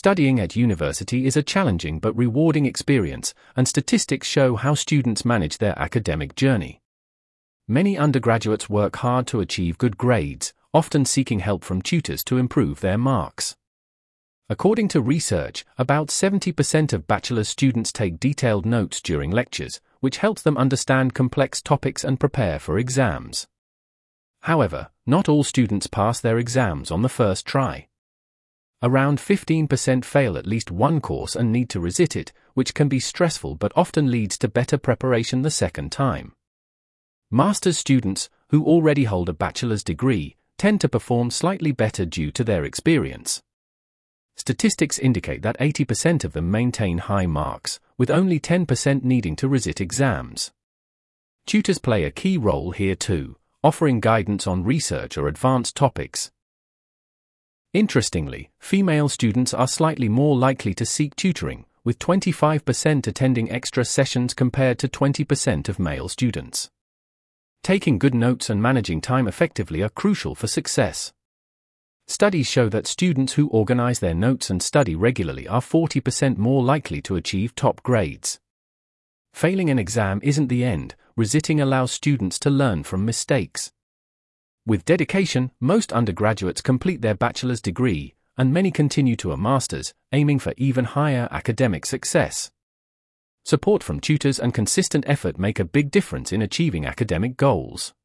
Studying at university is a challenging but rewarding experience, and statistics show how students manage their academic journey. Many undergraduates work hard to achieve good grades, often seeking help from tutors to improve their marks. According to research, about 70% of bachelor's students take detailed notes during lectures, which helps them understand complex topics and prepare for exams. However, not all students pass their exams on the first try. Around 15% fail at least one course and need to resit it, which can be stressful but often leads to better preparation the second time. Master's students, who already hold a bachelor's degree, tend to perform slightly better due to their experience. Statistics indicate that 80% of them maintain high marks, with only 10% needing to resit exams. Tutors play a key role here too, offering guidance on research or advanced topics. Interestingly, female students are slightly more likely to seek tutoring, with 25% attending extra sessions compared to 20% of male students. Taking good notes and managing time effectively are crucial for success. Studies show that students who organize their notes and study regularly are 40% more likely to achieve top grades. Failing an exam isn't the end. Resitting allows students to learn from mistakes. With dedication, most undergraduates complete their bachelor's degree, and many continue to a master's, aiming for even higher academic success. Support from tutors and consistent effort make a big difference in achieving academic goals.